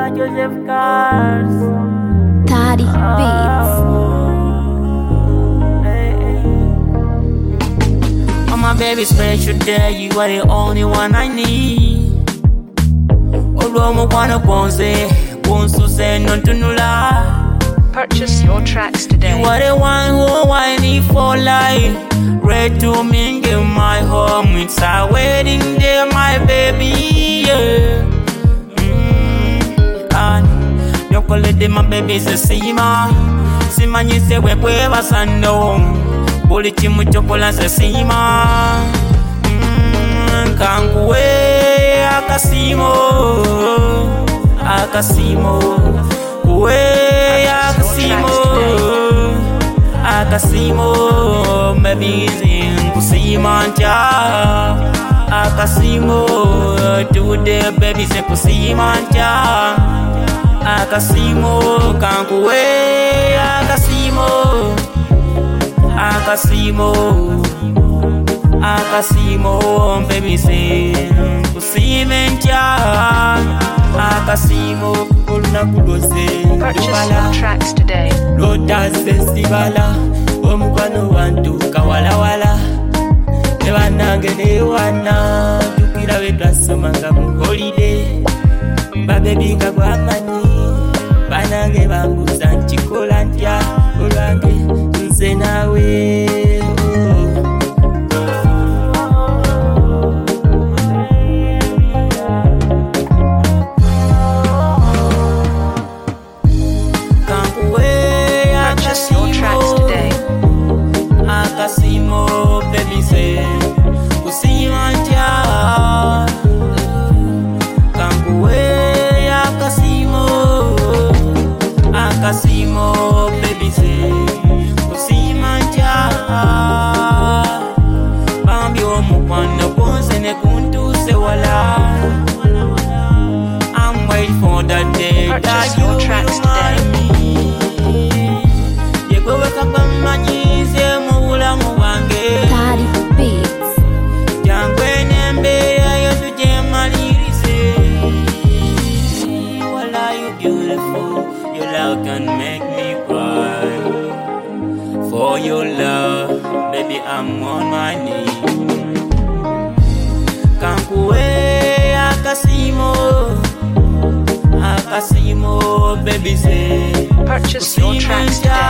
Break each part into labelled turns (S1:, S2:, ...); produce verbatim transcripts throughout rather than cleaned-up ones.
S1: Joseph Cars.
S2: Toddy Beats.
S1: Oh my baby, special day, you are the only one I need. Olomo wana ponze, ponso se non tunula.
S3: Purchase your tracks today.
S1: You are the one who I need for life. Ready to mingle my home. It's our wedding day, my baby. Yeah. Mm, and your quality, my baby, se sima. Sima ni se we kweva sando. Boli chimu chokola se sima. Mm, kanguwe akasimo, akasimo. Kuwe akasimo, akasimo. Baby zing kusimanja, akasimo. Today baby se kusimanja, akasimo. Kankuwe akasimo, akasimo, akasimo. Baby se kusimanja, akasimo.
S3: Purchase your tracks today.
S1: Lotas festivala, omukwano wantu kawala wala. Ewanange ne wana, tukira we twasomanga mu holiday. Babebi nga gwamanyi, banange bambuza nkikola ntya, olwange nze nawe. Akasimo, baby say kusimanja. Kanguwe akasimo, akasimo. Baby say kusimanja. Bambi omukwano ponse ne kuntu se wala. I'm waiting for that day that you remind me. Yego weka pamanyize mubulamu wange.
S2: Toddy Beats.
S1: Jangwe nembeera yo tujemalirize. Wala you beautiful, your love can make me cry. For your love, baby I'm on my knees. Kankuwe akasimo, akasimo. Baby say
S3: Purchase your tracks today.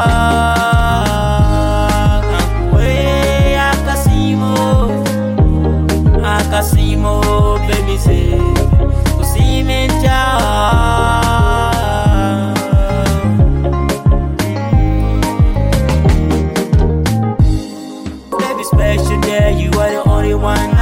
S1: Kankuwe akasimo, akasimo. Baby say kusimenta. Baby special day, you are the only one